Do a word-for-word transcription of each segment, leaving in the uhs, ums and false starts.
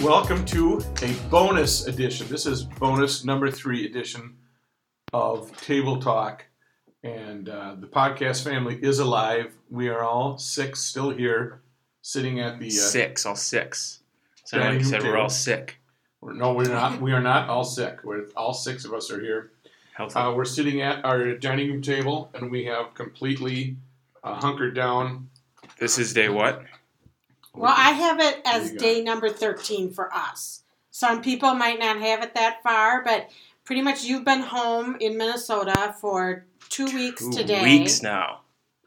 welcome to a bonus edition. This is bonus number three edition of Table Talk. And uh, the podcast family is alive. We are all six still here, sitting at the... Uh, six, all six. So like you said, table. We're all sick. We're, no, we're not. We are not all sick. We're, all six of us are here. Uh, we're sitting at our dining room table, and we have completely uh, hunkered down. This is day what? Well, I have it as day number thirteen for us. Some people might not have it that far, but pretty much you've been home in Minnesota for two weeks two today. Two weeks now.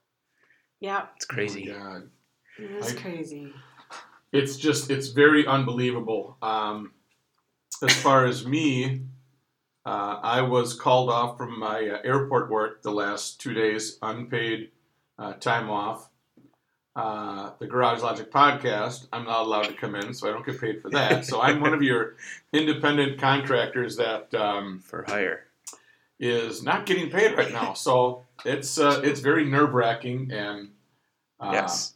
Yep. It's crazy. Oh, God. It is I, crazy. It's just, it's very unbelievable. Um, as far as me, uh, I was called off from my uh, airport work the last two days, unpaid uh, time off. Uh, the Garage Logic podcast, I'm not allowed to come in, so I don't get paid for that. So I'm one of your independent contractors that um, for hire is not getting paid right now. So it's uh, it's very nerve wracking, and uh, yes,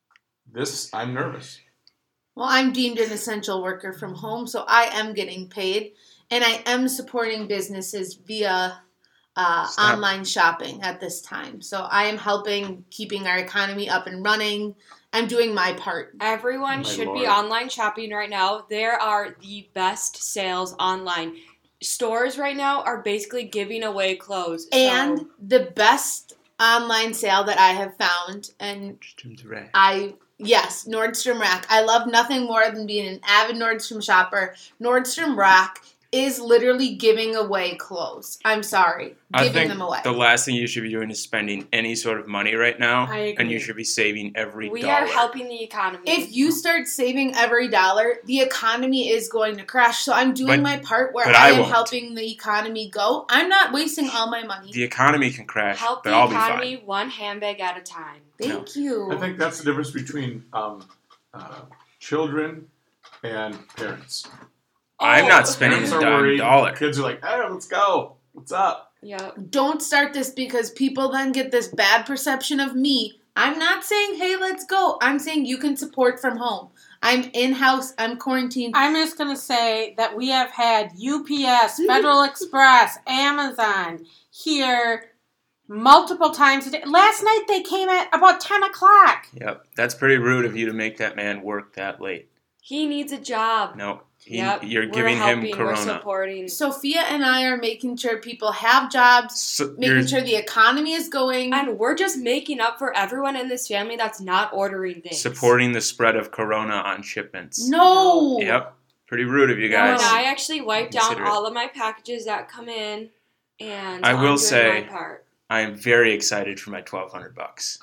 this I'm nervous. Well, I'm deemed an essential worker from home, so I am getting paid, and I am supporting businesses via Uh, online shopping at this time. So I am helping keeping our economy up and running. I'm doing my part. Everyone My should Lord. be online shopping right now. There are the best sales online. Stores right now are basically giving away clothes. And so. the best online sale that I have found, and I... Yes, Nordstrom Rack. I love nothing more than being an avid Nordstrom shopper. Nordstrom Rack is literally giving away clothes. I'm sorry. I giving think them away. The last thing you should be doing is spending any sort of money right now. I agree. And you should be saving every we dollar. are helping the economy. If you start saving every dollar, the economy is going to crash. So I'm doing But- my part where but I, I am won't. helping the economy go. I'm not wasting all my money. The economy can crash, Help but the I'll be economy fine. one handbag at a time. Thank you. I think that's the difference between um, uh, children and parents. I'm Oh, not spending Parents a are dime worried. dollar. Kids are like, hey, let's go. What's up? Yep. Don't start this because people then get this bad perception of me. I'm not saying, hey, let's go. I'm saying you can support from home. I'm in-house. I'm quarantined. I'm just going to say that we have had U P S, Federal Express, Amazon here multiple times a day. Last night they came at about ten o'clock. Yep, that's pretty rude of you to make that man work that late. He needs a job. No, he, Yep. you're We're giving helping, him We're corona. supporting. Sophia and I are making sure people have jobs, So making you're- sure the economy is going. And we're just making up for everyone in this family that's not ordering things. supporting the spread of corona on shipments. No. Yep, pretty rude of you No, guys. and I actually wipe down Consider it. all of my packages that come in, and I I'm will doing say- my part. I am very excited for my twelve hundred bucks.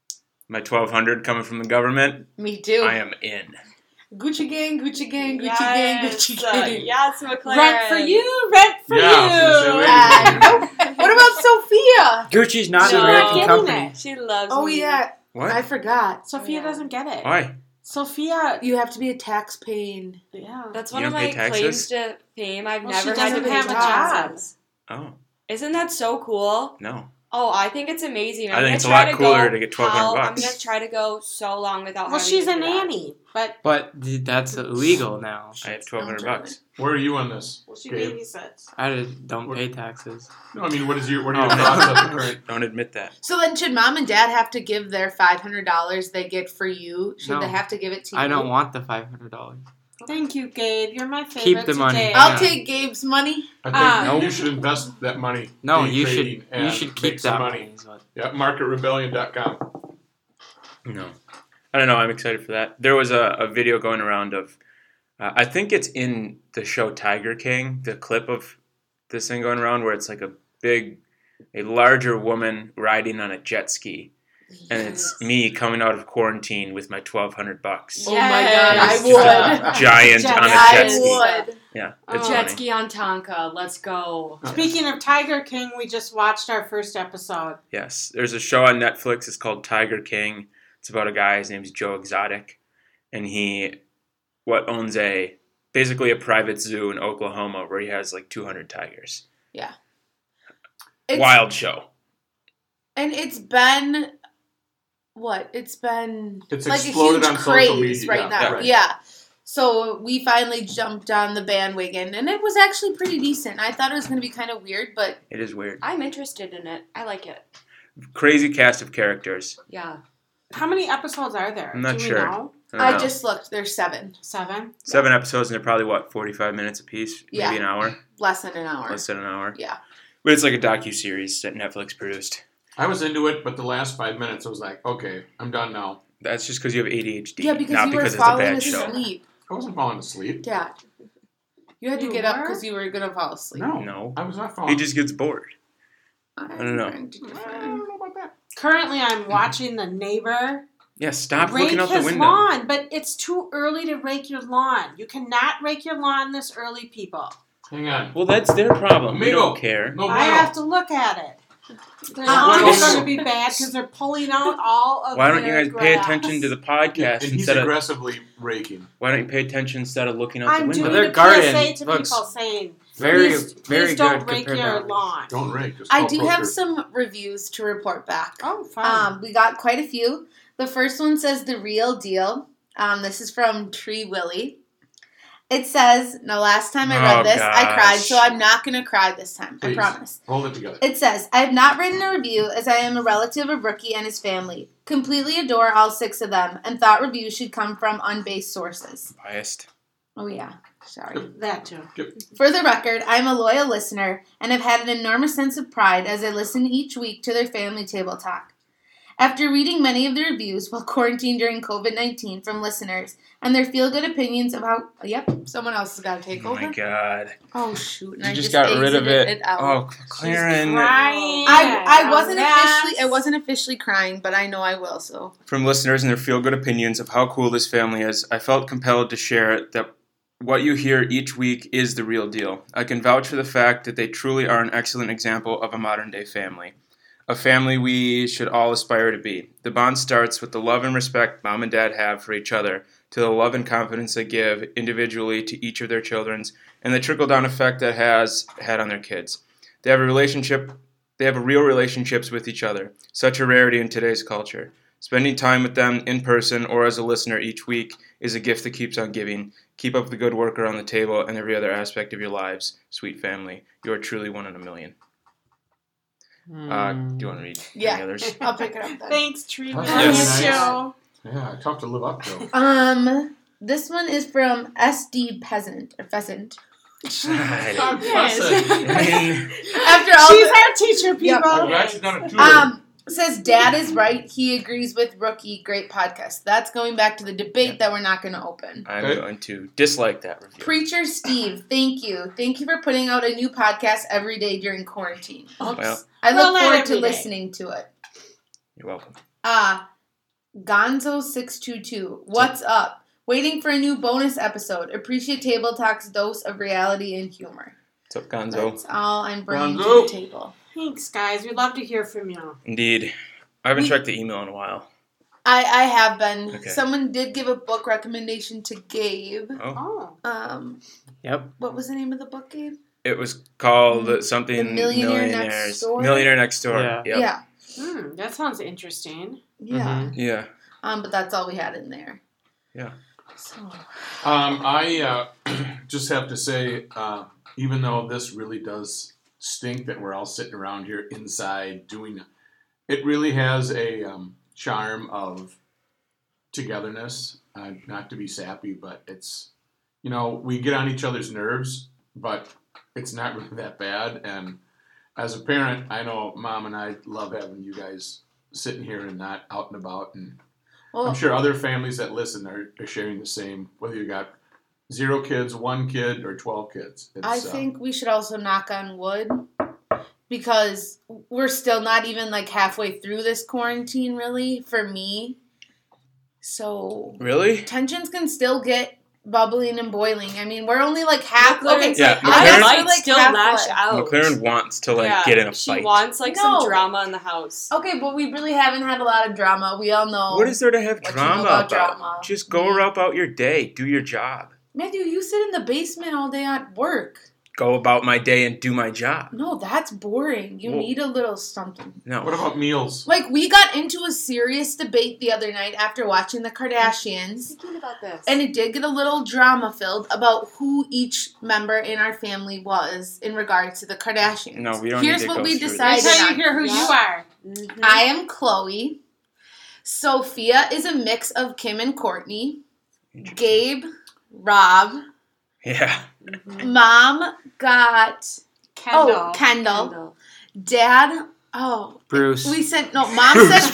My twelve hundred coming from the government. Me too. I am in. Gucci gang, Gucci gang, Gucci gang, Gucci Yes, uh, gang. yes, McLaren. Rent for you, rent for Yeah, I was gonna say, you. wait. Uh, what about Sophia? Gucci's not No. an American Getting company. it. She loves Oh me. yeah, What? I forgot. Sophia Yeah. doesn't get it. Why? Sophia, You have to be a tax paying. yeah. That's You one of don't my pay taxes? claims to fame. I've Well, never she had to doesn't pay have a taxes. job. Oh, Isn't that so cool? no. Oh, I think it's amazing. I'm I think gonna it's a try lot to cooler go to get twelve hundred how- bucks. I'm gonna try to go so long without. Well, having she's to a do that. nanny, but But th- that's illegal now. I have twelve hundred German. bucks. Where are you on this? well, she Gabe? babysits. I just don't pay taxes. No, I mean, what is your what are your Oh. thoughts on the current? Don't admit that. So then, should mom and dad have to give their five hundred dollars they get for you? Should No. they have to give it to you? I don't want the five hundred dollars. Thank you, Gabe. You're my favorite. Keep the money. today. I'll Yeah. take Gabe's money. I think Uh, you Nope. should invest that money. No, in you should. trading You and should make keep some that money. money. is what- Yeah, market rebellion dot com. No. I don't know. I'm excited for that. There was a, a video going around of, uh, I think it's in the show Tiger King, the clip of this thing going around where it's like a big, a larger woman riding on a jet ski. And it's me coming out of quarantine with my twelve hundred bucks. Oh my god, I Yes. would. Giant Jet on a ski. jet I ski. would. Yeah, A it's jet funny. ski on Tonka. Let's go. Speaking of Tiger King, we just watched our first episode. Yes. There's a show on Netflix. It's called Tiger King. It's about a guy. His name's Joe Exotic. And he what owns a basically a private zoo in Oklahoma where he has like two hundred tigers. Yeah. It's, Wild show. And it's been what? It's been It's like a exploded huge on social craze media. right Yeah, now. right. Yeah. So we finally jumped on the bandwagon, and it was actually pretty decent. I thought it was going to be kind of weird, but It is weird. I'm interested in it. I like it. Crazy cast of characters. Yeah. How many episodes are there? I'm not Do we sure. know? I, don't I know. just looked. There's seven. Seven? Seven episodes, and they're probably, what, forty-five minutes apiece? Maybe Yeah. an hour? Less than an hour. Less than an hour. Yeah. But it's like a docu-series that Netflix produced. I was into it, but the last five minutes I was like, okay, I'm done now. That's just because you have A D H D. Yeah, because not you were because it's a falling bad show. asleep. I wasn't falling asleep. Dad. You had to You get up were? because you were going to fall asleep. No, No. I was not falling. He just gets bored. I don't know. I don't know about that. Currently, I'm watching The Neighbor Yeah, stop rake looking out the his window. lawn, but it's too early to rake your lawn. You cannot rake your lawn this early, people. Hang on. Well, that's their problem. We Amigo. don't care. No, I bueno. have to look at it. Their Uh, lawn is bueno. going to be bad because they're pulling out all of Why don't you their guys pay grass. attention to the Yeah, podcast and he's instead of aggressively raking. why don't you pay attention instead of looking out I'm the window? doing Their a garden P S A to looks people saying, Very, please, very please don't good rake compared your to lawn. Don't rake. Just I call do pro have dirt. some reviews to report back. Oh, fun. Um, we got quite a few. The first one says The Real Deal. Um, this is from Tree Willie. It says, now last time I read Oh, this, I gosh. cried, so I'm not going to cry this time. Please. I promise. Hold it together. It says, I have not written a review as I am a relative of Rookie and his family. Completely adore all six of them and thought reviews should come from unbased sources. Biased. Oh, yeah. Sorry. that too. For the record, I'm a loyal listener and have had an enormous sense of pride as I listen each week to their family table talk. After reading many of the reviews while quarantined during covid nineteen from listeners and their feel-good opinions of how... Yep, someone else has got to take Oh over. my god. Oh, shoot. And You I just got rid of exited it. out. Oh, Claren. Crying. I, I wasn't Yes. officially I wasn't officially crying, but I know I will, so... From listeners and their feel-good opinions of how cool this family is, I felt compelled to share that what you hear each week is the real deal. I can vouch for the fact that they truly are an excellent example of a modern-day family. A family we should all aspire to be. The bond starts with the love and respect mom and dad have for each other, to the love and confidence they give individually to each of their children, and the trickle-down effect that has had on their kids. They have a relationship. They have a real relationships with each other. Such a rarity in today's culture. Spending time with them in person or as a listener each week is a gift that keeps on giving. Keep up the good work around the table and every other aspect of your lives, sweet family. You are truly one in a million. Uh, do you want to read Yeah. any others? I'll pick it up then. Thanks, Tree. That's Willie. Yes. nice. Show. Yeah, tough to live up to. Um, this one is from S D Peasant, or Pheasant. I God Yes. bless it. mean, After all She's the- our teacher, people. I've actually done it too. Um, says Dad is right. He agrees with Rookie. Great podcast. That's going back to the debate that we're not going to open. I'm Okay. going to dislike that review. Preacher Steve, thank you. Thank you for putting out a new podcast every day during quarantine. Well, I Well, look not forward to every day. listening to it. you're welcome. Ah, Gonzo six two two. What's up? Waiting for a new bonus episode. Appreciate Table Talk's dose of reality and humor. What's up, Gonzo? That's all I'm bringing Gonzo. to the table. Thanks, guys. We'd love to hear from you. Indeed. I haven't We- checked the email in a while. I, I have been. Okay. Someone did give a book recommendation to Gabe. Oh. Oh. Um, Yep. what was the name of the book, Gabe? It was called something The Millionaire Next Millionaires. Door? Millionaire Next Door. Yeah. Yep. Yeah. Hmm, that sounds interesting. Yeah. Mhm. Yeah. Um, but that's all we had in there. Yeah. So Um, I uh, just have to say, uh, even though this really does stink that we're all sitting around here inside doing, it really has a um, charm of togetherness. Uh, not to be sappy, but it's, you know, we get on each other's nerves, but it's not really that bad. And as a parent, I know Mom and I love having you guys sitting here and not out and about. And well, I'm sure other families that listen are, are sharing the same, whether you got zero kids, one kid, or twelve kids. It's, I uh, think we should also knock on wood because we're still not even like halfway through this quarantine, really, for me. So Really? tensions can still get bubbling and boiling. I mean, we're only like half. McLaren- Okay, Yeah, I guess McLaren- we're, I might like, still halfway. lash out. McLaren wants to like Yeah, get in a she fight. wants like No. some drama in the house. Okay, but we really haven't had a lot of drama. We all know. What is there to have What you know drama about about? drama. Just go Yeah. about your day. Do your job. Matthew, you sit in the basement all day at work. go about my day and do my job. No, that's boring. You Well- need a little something. No. What about meals? Like, we got into a serious debate the other night after watching the Kardashians. Thinking about this. And it did get a little drama filled about who each member in our family was in regards to the Kardashians. No, we don't Here's need to what go we through decided That's this. how you on. hear who Yeah. you are. Mhm. I am Chloe. Sophia is a mix of Kim and Courtney. Gabe, Rob. Yeah. Mhm. Mom got Kendall. oh Kendall. Kendall. Dad. Oh, Bruce. we said no. Mom said Bruce.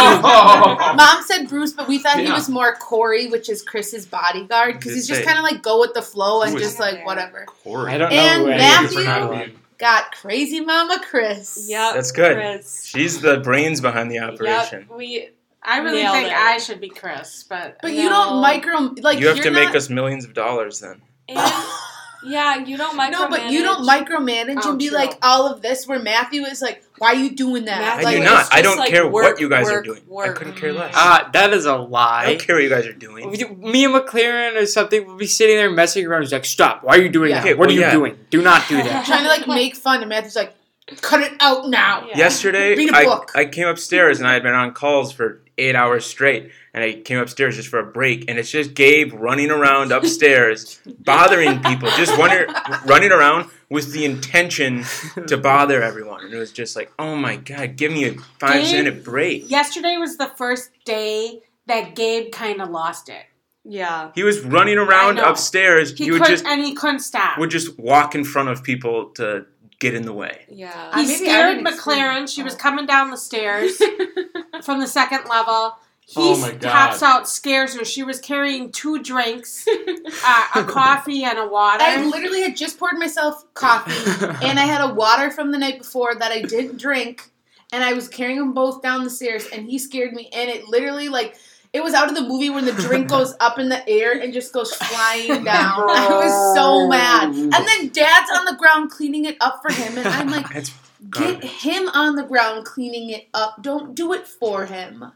Oh. Mom said Bruce, but we thought he Yeah. was more Corey, which is Chris's bodyguard, because Did he's just say- kind of like go with the flow and Who is- just like whatever. Corey. I don't know And who any Thank of you these for not people are. being- Got crazy Mama Chris. Yep. That's good. Chris. She's the brains behind the operation. Yep. We. I really Nailed think it. I should be Chris, but But No. you don't micro like you have you're to make not- us millions of dollars then. And, yeah, you don't micromanage. No, but you don't micromanage Oh, and be true. like all of this. Where Matthew is like, "Why are you doing that?" Matthew I like, do is not. just I don't like care work, what you guys are work, doing. I work. couldn't care less. Ah, that is a I lie. don't care what you guys are doing. Me and McLaren or something will be sitting there messing around. He's like, "Stop! Why are you doing Yeah. that? Okay, what well, are you yeah. doing? Do not do that." trying to like make fun, and Matthew's like, "Cut it out now." Yeah. Yesterday, Read a I, book. I came upstairs and I had been on calls for eight hours straight. And I came upstairs just for a break. And it's just Gabe running around upstairs, bothering people. Just running, running around with the intention to bother everyone. And it was just like, oh my God, give me a five Gabe- minute break. yesterday was the first day that Gabe kind of lost it. Yeah. He was running around I know. upstairs. He He would couldn't, just and he couldn't stop. would just walk in front of people to get in the way. Yeah. Uh, He maybe I scared didn't McLaren. experience- She was oh. coming down the stairs from the second level. He Oh my God. hops out, scares her. She was carrying two drinks, uh, a coffee and a water. I literally had just poured myself coffee, and I had a water from the night before that I didn't drink, and I was carrying them both down the stairs, and he scared me, and it literally, like, it was out of the movie when the drink goes up in the air and just goes flying down. I was so mad. And then Dad's on the ground cleaning it up for him, and I'm like, It's get garbage. him on the ground cleaning it up. Don't do it for him.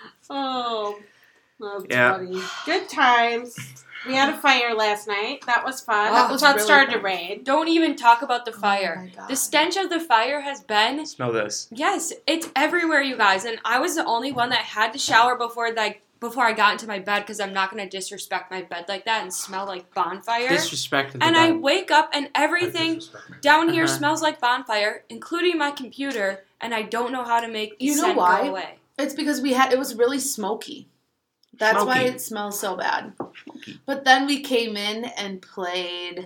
Oh, that's Yeah. funny. Good times. We had a fire last night. That was fun. Oh, that it was was how it really started to fun. rain. Don't even talk about the Oh fire. my God. The stench of the fire has been Smell this. yes, it's everywhere, you guys. And I was the only one that had to shower before like before I got into my bed because I'm not gonna disrespect my bed like that and smell like bonfire. Disrespect. and I wake up and everything down here Uh-huh. smells like bonfire, including my computer, and I don't know how to make the You know scent why? go away. It's because we had it was really smoky. That's why Smoky. it smells so bad. But then we came in and played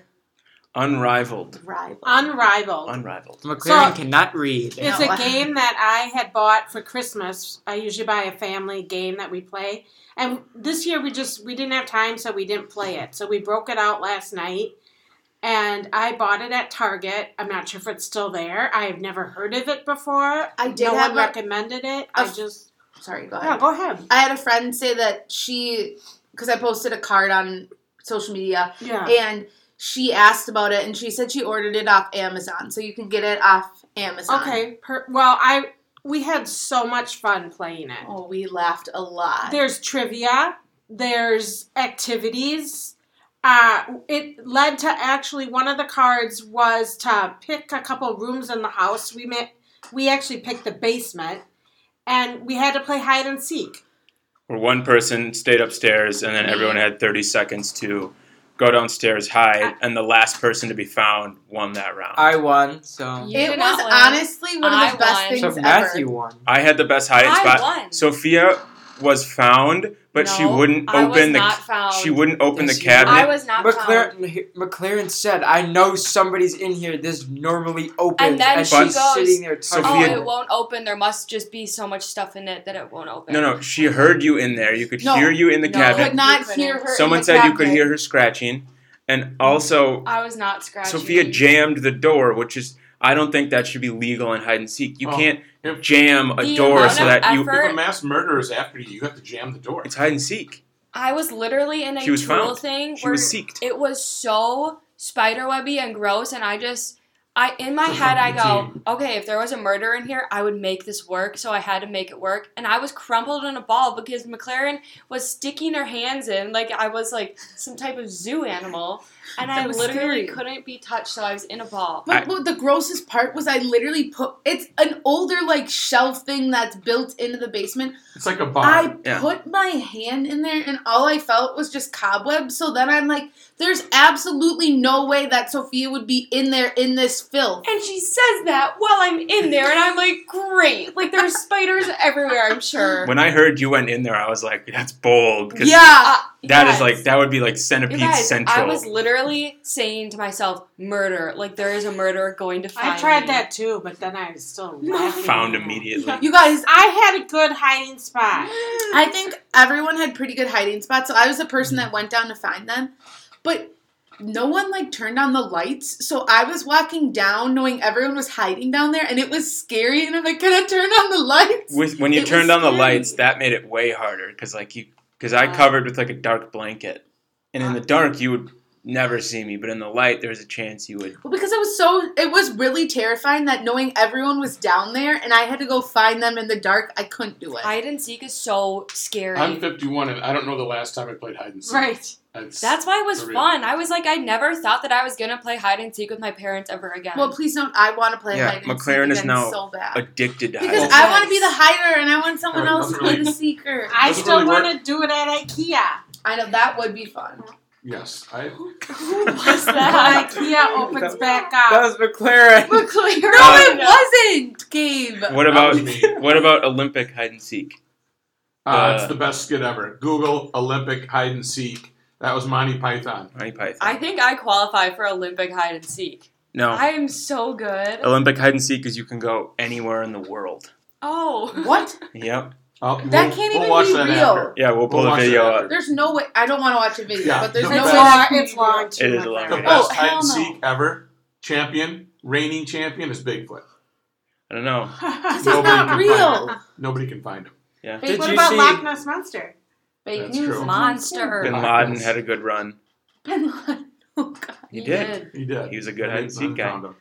Unrivaled. Rival. Unrivaled. Unrivaled. McLaren So- cannot read. It's No. a game that I had bought for Christmas. I usually buy a family game that we play. And this year we just we didn't have time, so we didn't play it. So we broke it out last night. And I bought it at Target. I'm not sure if it's still there. I have never heard of it before. I did no have one a- recommended it. a I f- just Sorry, go yeah, ahead. go ahead. I had a friend say that she, because I posted a card on social media, Yeah. and she asked about it, and she said she ordered it off Amazon, so you can get it off Amazon. Okay. Per, well, I we had so much fun playing it. Oh, we laughed a lot. There's trivia. There's activities. Uh, it led to actually one of the cards was to pick a couple rooms in the house. We met. We actually picked the basement, and we had to play hide and seek. Where one person stayed upstairs and then everyone had thirty seconds to go downstairs, hide, and the last person to be found won that round. I won, so You it did was not win. honestly one of the I best won. things so ever. Matthew won. I had the best hiding I spot. won. Sophia was found, but she No, wouldn't I was open the not found. she wouldn't open Yes, the you were. cabinet. I was not found. McLaren, McLaren said, "I know somebody's in here. This normally opens," And then and she she's goes, sitting there. Sophia- Oh, touching it won't open. There must just be so much stuff in it that it won't open. No, no, she heard you in there. You could No. hear you in the No. I cabinet. could not You couldn't. hear her. Someone in the said you could cabinet. hear her scratching, and also I was not scratching. Sophia jammed the door, which is I don't think that should be legal in hide and seek. You Oh. can't If- jam a The door amount so of that you. effort- If a mass murderer is after you, you have to jam the door. It's hide and seek. I was literally in a She was tool found. thing She where was seeked. it was so spiderwebby and gross, and I just I in my It's a head I company go, team. okay, if there was a murder in here, I would make this work. So I had to make it work, and I was crumpled in a ball because McLaren was sticking her hands in like I was like some type of zoo animal, and I That was literally scary. couldn't be touched. So I was in a ball. But I- what the grossest part was I literally put it's an older like shelf thing that's built into the basement. It's like a bar. I Yeah. put my hand in there and all I felt was just cobwebs. So then I'm like, there's absolutely no way that Sophia would be in there in this filth. And she says that while I'm in there, and I'm like, great. Like, there's spiders everywhere, I'm sure. When I heard you went in there, I was like, that's bold. 'Cause Yeah. Uh, That is guys, like, that would be like you Centipede guys, Central. I was literally saying to myself, murder. Like, there is a murderer going to find I tried me. that too, but then I was still laughing. Found immediately. You guys, I had a good hiding spot. I think everyone had pretty good hiding spots. So I was the person that went down to find them. But no one like turned on the lights. So I was walking down knowing everyone was hiding down there and it was scary and I'm like, can I turn on the lights? With, when you It turned was on the scary. lights, that made it way harder because like you, because I Uh. covered with like a dark blanket, and in the dark you would never see me, but in the light there's a chance you would. Well, because it was so, it was really terrifying that knowing everyone was down there and I had to go find them in the dark, I couldn't do it. Hide and seek is so scary. I'm fifty-one, and I don't know the last time I played hide and seek. Right. That's, That's why it was for real. fun. I was like, I never thought that I was going to play hide and seek with my parents ever again. Well, please don't. I want to play Yeah, hide and McLaren seek is again now so bad. Addicted to Because hide. I Yes. want to be the hider and I want someone Oh, it else to doesn't play really- the seeker. I Doesn't still really want work. to do it at IKEA. I know that would be fun. Yes. I, Who was When that? IKEA opens back That up. was McLaren. McLaren. No, Uh, it wasn't, Gabe. What That about was me. what about Olympic hide and seek? uh, Uh, it's the best skit ever. Google Olympic hide and seek. That was Monty Python. Monty Python. I think I qualify for Olympic hide and seek. no. I am so good. Olympic hide and seek is you can go anywhere in the world. Oh. What? Yep. Oh, That we'll- can't we'll even watch be that real. After. Yeah, we'll pull We'll the watch that video after. up. There's no way. I don't want to watch a video, Yeah, but there's the no It's best- way. long. that can It's be long real. too. It is a McLaren. long The video. best Oh, hide hell and no. seek ever, champion, reigning champion is Bigfoot. I don't know. This is Nobody not can real. find Nobody can find him. Yeah. Did What you about see- Loch Ness Monster? Fake That's news. true. Monster. Bin Loch Laden Ness. had a good run. Bin Laden. Oh, God. He did. He did. He was a good They hide and seek guy. found him.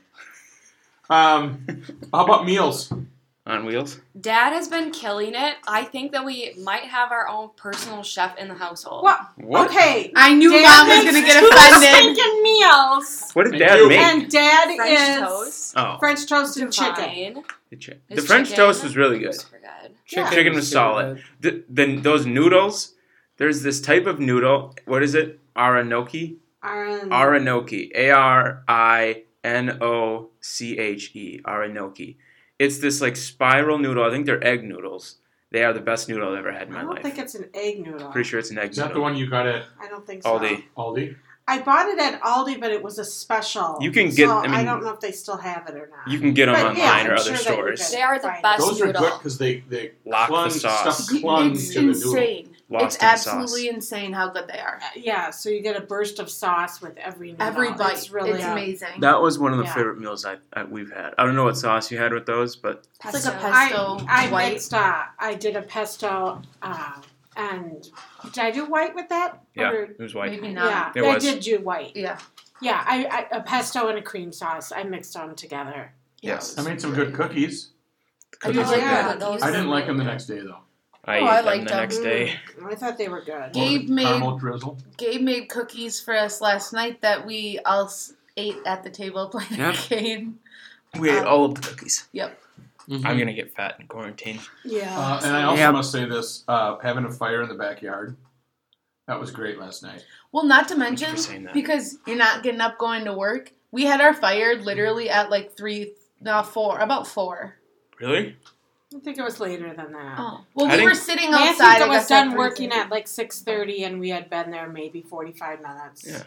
Um, how about meals? On wheels. Dad has been killing it. I think that we might have our own personal chef in the household. What? What? Okay. I knew Dad Mom was makes going to get two offended. stinking meals. What did Thank Dad you. make? And Dad French is toast. Oh, French toast and chicken. Divine. the, chi- His the French chicken toast was really good. Super good. Yeah. Chicken was solid. The, the those noodles. There's this type of noodle. What is it? Aranoki. Um, Aranoki. A R I N O C H E. Aranoki. It's this like spiral noodle. I think they're egg noodles. They are the best noodle I've ever had in I my don't life. think it's an egg noodle. Pretty sure it's an egg Is that noodle. the one you got at I don't think so. Aldi. Aldi? I bought it at Aldi, but it was a special. You can get- So I mean, don't know if they still have it or not. You can get them But, online yeah, or I'm other sure that you stores. could They are the find best it. Those are noodle. good because they, they Lock clung, the sauce. stuff clung It's to the noodle. insane. Lost It's in sauce. absolutely insane how good they are. Uh, Yeah, so you get a burst of sauce with every noodle. Every bite. It's really it's uh, amazing. That was one of the Yeah. favorite meals I, I we've had. I don't know what sauce you had with those, but It's like a Pesto. pesto I, I white. mixed. Uh, I did a pesto, uh, and did I do white with that? yeah, Or- it was white. Maybe not. yeah, It I was. did do white. Yeah. Yeah, I, I a pesto and a cream sauce. I mixed them together. Yes. I made some good cookies. I Cookies like are yeah. good. those I are didn't like them the really next day though. I Oh, ate I them liked the them. next day. Mm, I thought they were good. Gabe Well, made- caramel drizzle. Gabe made cookies for us last night that we all s- ate at the table playing Yep. a game. We ate Um, all of the cookies. Mhm. I'm gonna get fat in quarantine. Yeah. Uh, and I also Yeah. must say this: uh, having a fire in the backyard, that was great last night. Well, not to Thank you mention, for saying that. because you're not getting up going to work, we had our fire literally at like three, no, four, about four. Really? I think it was later than that. Oh. Well, I we were didn't- sitting Matthew outside. I was guess, at done working three thirty. at like six thirty, and we had been there maybe forty-five minutes. Yeah.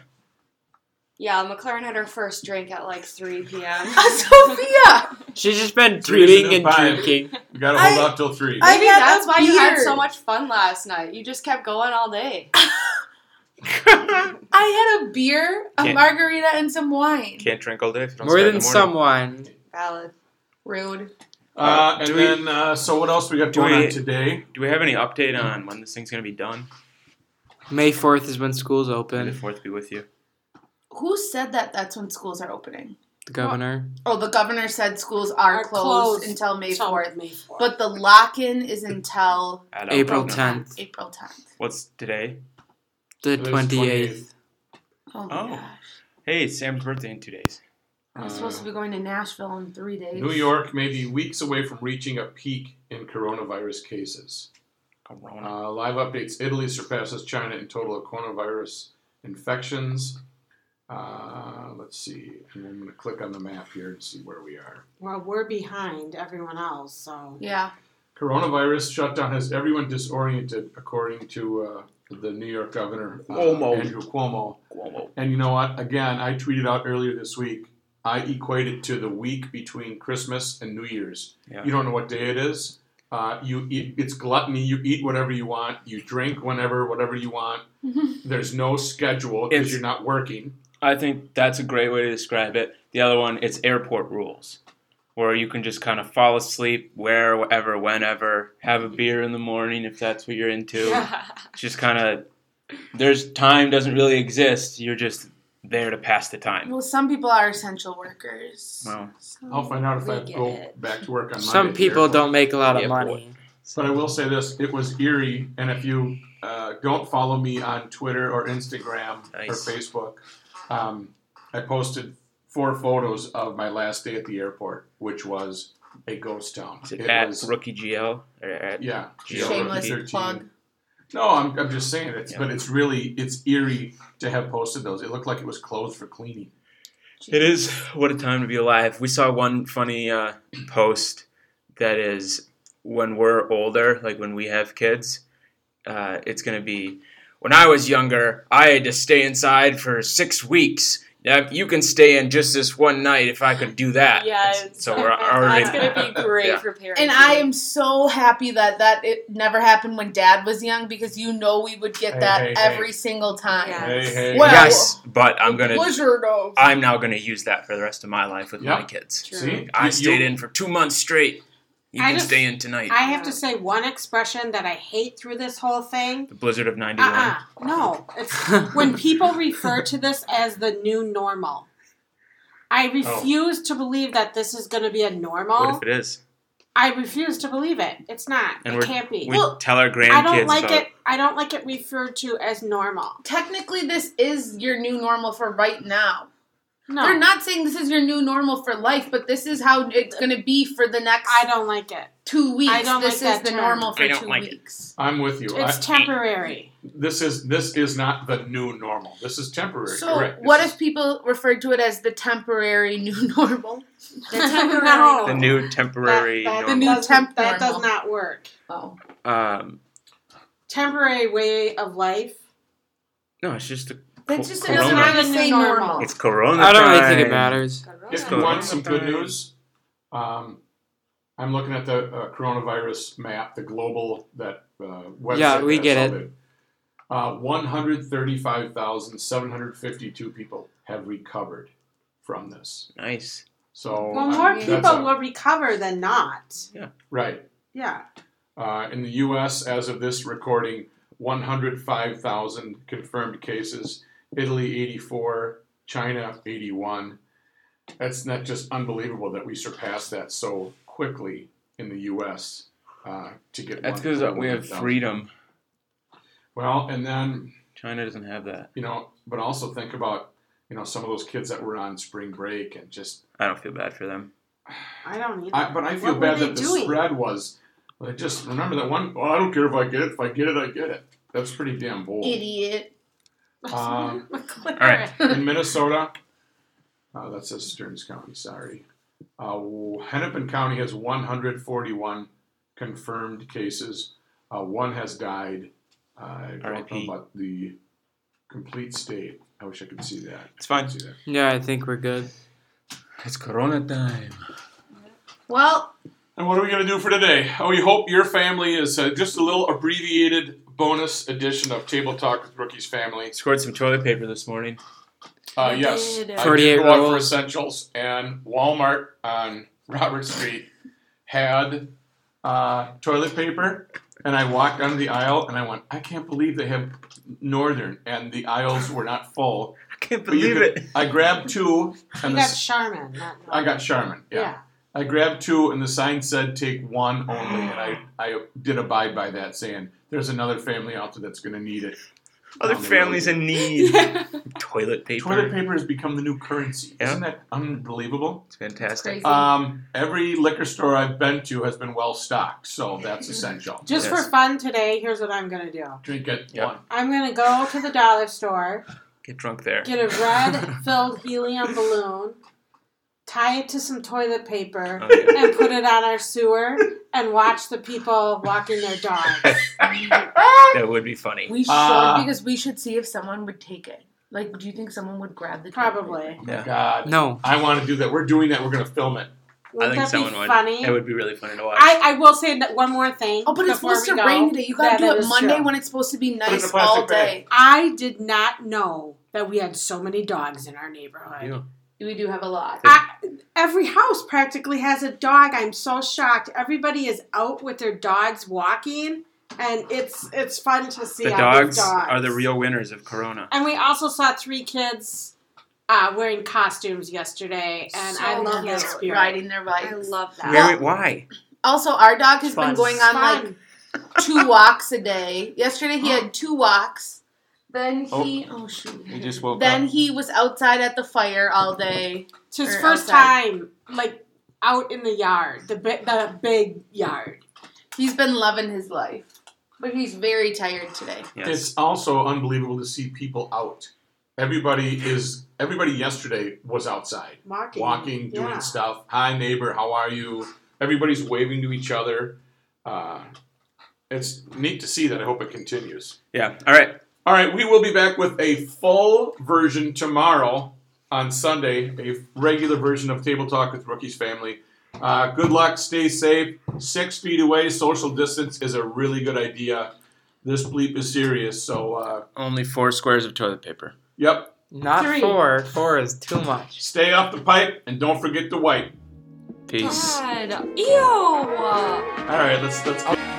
Yeah, McLaren had her first drink at like three p.m. Uh, Sophia! She's just been Three tweeting and to five. drinking. You gotta hold I- out till three. I Maybe had that's a why you had beer. so much fun last night. You just kept going all day. I had a beer, a Can't- margarita, and some wine. Can't drink all day if you don't More start in than the morning. someone. Valid. Rude. uh, and Do we- then, uh, so what else we got do going we- on today? Do we have any update on when this thing's gonna be done? May fourth is when school's May the open. fourth be with you. Who said that that's when schools are opening? The governor. Oh, the governor said schools are, Are closed, closed until May till fourth. May fourth. But the lock-in is until I don't April know. tenth. April tenth. What's today? The It is twenty-eighth. Oh, Oh. my gosh. Hey, it's Sam's birthday in two days. I'm supposed to be going to Nashville in three days. New York may be weeks away from reaching a peak in coronavirus cases. Corona. Uh, live updates. Italy surpasses China in total of coronavirus infections. Uh, let's see. And I'm going to click on the map here and see where we are. Well, we're behind everyone else, so. Yeah. Coronavirus shutdown has everyone disoriented, according to uh, the New York governor, uh, Cuomo. Andrew Cuomo. Cuomo. And you know what? Again, I tweeted out earlier this week, I equate it to the week between Christmas and New Year's. Yeah. You don't know what day it is. Uh, you eat, it's gluttony. You eat whatever you want. You drink whenever, whatever you want. There's no schedule because It's- you're not working. I think that's a great way to describe it. The other one, it's airport rules, where you can just kind of fall asleep wherever, whenever, have a beer in the morning if that's what you're into. Just kind of, there's time doesn't really exist. You're just there to pass the time. Well, some people are essential workers. Well, So- I'll find out if We I get go it. back to work on Monday. Some at the people airport. don't make a lot of Yeah, money. But I will say this, it was eerie, and if you uh, don't follow me on Twitter or Instagram Nice. or Facebook, um, I posted four photos of my last day at the airport, which was a ghost town. is it, It at was, Rookie G L? Or at, yeah. Shameless thirteen. plug. No, I'm, I'm just saying it's, Yeah. but it's really, it's eerie to have posted those. It looked like it was closed for cleaning. It is. What a time to be alive. We saw one funny uh, post that is when we're older, like when we have kids, uh, it's going to be, when I was younger, I had to stay inside for six weeks. Now, you can stay in just this one night if I could do that. Yes. So we're already. That's going to be great Yeah. for parents. And I am so happy that that it never happened when Dad was young, because you know we would get Hey, that hey, every hey. single time. Yeah. Hey, hey. Well, Yes, but I'm going to. Blizzard of. I'm now going to use that for the rest of my life with my Yep. kids. True. See? I You- stayed you- in for two months straight. You I can just- stay in tonight. I have to say one expression that I hate through this whole thing. the Blizzard of ninety-one. Uh-uh. No. It's when people refer to this as the new normal. I refuse to believe that this is going to be a normal. What if it is? I refuse to believe it. It's not. And it we're- can't be. We Well, tell our I grandkids don't like about it. I don't like it referred to as normal. Technically, this is your new normal for right now. No, They're not saying this is your new normal for life, but this is how it's going to be for the next I don't like it. two weeks. I don't this like is that the term. normal for I don't two like it. weeks. I'm with you. It's I- temporary. this is this is not the new normal. This is temporary. So, correct. what This if people referred to it as the temporary new normal? The temporary. No. the new temporary That, that, The normal. new doesn't- temp that does normal. not work. Oh, Um, Temporary way of life. no, it's just a. that's just Corona. another way to It's not say a new normal. normal. It's Corona. I don't really think it time. matters. If Yeah. you want some good Time. news, um, I'm looking at the uh, coronavirus map, the global that uh, website. Yeah, we that get solved it. Uh, one hundred thirty-five thousand seven hundred fifty-two people have recovered from this. Nice. So Well, I'm- more that's people a- will recover than not. right. Yeah. Uh, in the U S, as of this recording, one hundred five thousand confirmed cases. Italy, eighty-four. China, eighty-one. That's not just unbelievable that we surpassed that so quickly in the U S Uh, to get. That's one- because we have one thousand. freedom. Well, and then China doesn't have that. you know, but also think about you know some of those kids that were on spring break and just. I don't feel bad for them. I don't either. I, but I feel What were bad they that the doing? spread was. I just remember that one. Well, I don't care if I get it. If I get it, I get it. That's pretty damn bold. Idiot. Um, All right. In Minnesota, uh, that says Stearns County, sorry. Uh, Hennepin County has one hundred forty-one confirmed cases. Uh, one has died. Uh, I don't R I know P. about the complete state. I wish I could see that. It's fine. See that. Yeah, I think we're good. It's Corona time. Well, And what are we going to do for today? Oh, we hope your family is uh, just a little abbreviated bonus edition of Table Talk with Rookie's Family. Scored some toilet paper this morning. Uh, We yes, did. I did forty-eight go out for rolls. essentials, and Walmart on Robert Street had uh, toilet paper, and I walked down the aisle, and I went, I can't believe they have Northern, and the aisles were not full. can't But you believe could- it. I grabbed two, You and the, got s- Charmin. Not I got Charmin. Yeah. Yeah. I grabbed two, and the sign said take one only, and I, I did abide by that, saying there's another family out there that's going to need it. Other down the families road. in need. Yeah. Toilet paper. Toilet paper has become the new currency. Yeah. Isn't that unbelievable? It's fantastic. Crazy. Um, every liquor store I've been to has been well stocked, so that's essential. Just Yes. for fun today, here's what I'm gonna do. Drink it. Yep. One. I'm gonna go to the dollar store, Get drunk there. get a red-filled helium balloon, tie it to some toilet paper, Oh, yeah. and put it on our sewer, and watch the people walking their dogs. That would be funny. We should Uh, because we should see if someone would take it. Like, do you think someone would grab the toilet Probably. paper? Oh my Yeah. God. No. I want to do that. We're doing that. We're going to film it. Wouldn't I think that someone be would. funny? It would be really funny to watch. I, I will say that one more thing. Oh, but it's before supposed we to go. rain today. You gotta That- do that it is Monday true. when it's supposed to be it in a nice plastic all bag. day. I did not know that we had so many dogs in our neighborhood. You. We do have a lot. I, every house practically has a dog. I'm so shocked. Everybody is out with their dogs walking, and it's it's fun to see The all dogs, these dogs are the real winners of Corona. And we also saw three kids uh, wearing costumes yesterday, and So I love cute. that spirit. Riding their bikes. I love that. Where, why? Also, our dog has Fun. been going It's on fun. like two walks a day. Yesterday he had two walks. Then he oh, shoot. He just woke Then up. he was outside at the fire all day. It's his or first outside. time, like out in the yard, the big, the big yard. He's been loving his life. But he's very tired today. Yes. It's also unbelievable to see people out. Everybody is. Everybody yesterday was outside, Walking, walking, doing yeah. stuff. Hi, neighbor. How are you? Everybody's waving to each other. Uh, it's neat to see that. I hope it continues. Yeah. All right. All right, we will be back with a full version tomorrow on Sunday, a regular version of Table Talk with Rookie's Family. Uh, good luck, stay safe. Six feet away, social distance is a really good idea. This bleep is serious, so uh, Only four squares of toilet paper. yep. Not Three. four. Four is too much. Stay off the pipe and don't forget to wipe. Peace. God. Ew. All right, let's let's. Get-